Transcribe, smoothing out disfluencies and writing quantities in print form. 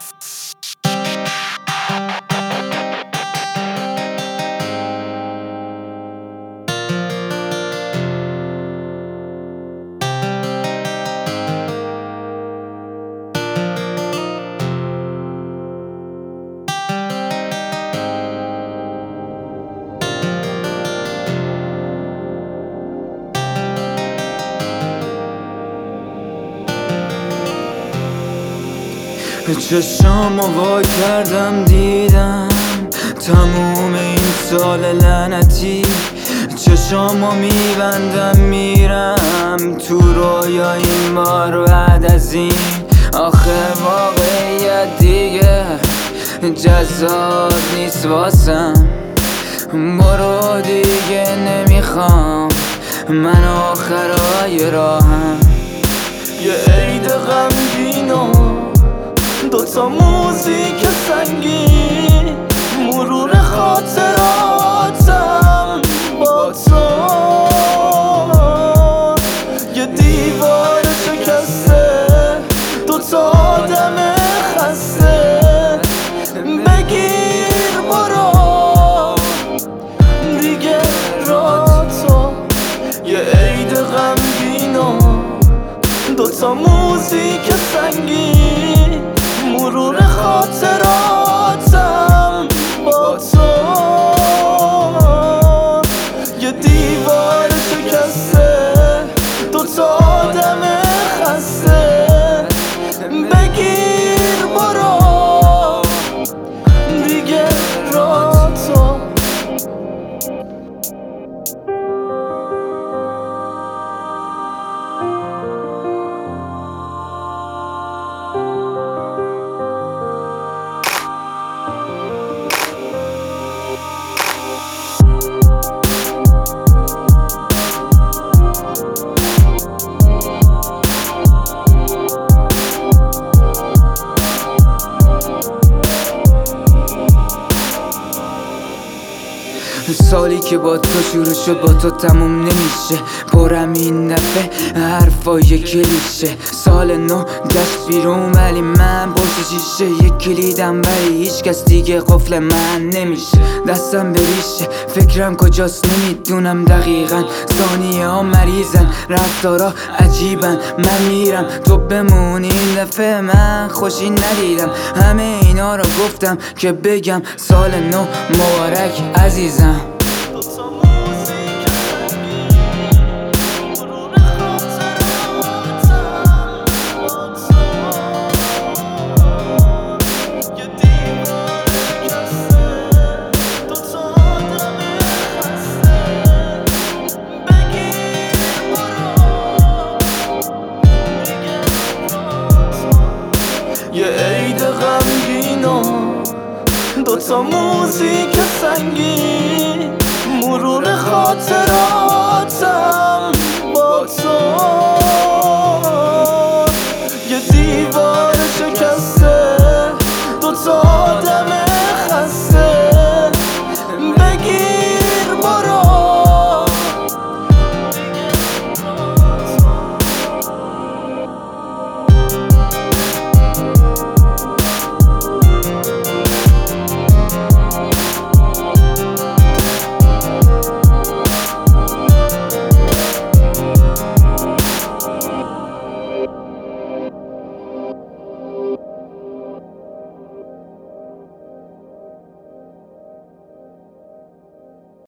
چشامو وا کردم دیدم تموم این سال لعنتی. چشامو میبندم میرم تو رویا این بار بعد از این. آخه واقعیت دیگه جذاب نیست واسم. برو دیگه نمیخوام، من آخرای راهم. یه عید غمگینم، دوتا موزیک سنگین، مرور خاطراتم با تو. یه دیوار شکسته، دوتا آدم خسته. بگیر برو دیگه را تو. یه عید غمگینم، دوتا موزیک سنگین، مرور خاطراتم با تو. یه دیوار شکسته، دوتا آدم خسته. بگیر برو دیگه را تو. سالی که با تو شروع شد با تو تموم نمیشه. پرم این دفعه حرفای کلیشه. سال نو گشت بیرون ولی من پشت شیشه. یک کلیدم ولی هیچ کس دیگه قفل من نمیشه. دستم بریشه فکرم کجاست نمیدونم دقیقا. ثانیه ها مریضن رفتارا عجیبن. من میرم تو بمون این دفعه من خوشی ندیدم. همه اینا رو گفتم که بگم سال نو مبارک عزیزم. یه عید غمگینم، دوتا موزیک سنگین، مرور خاطراتم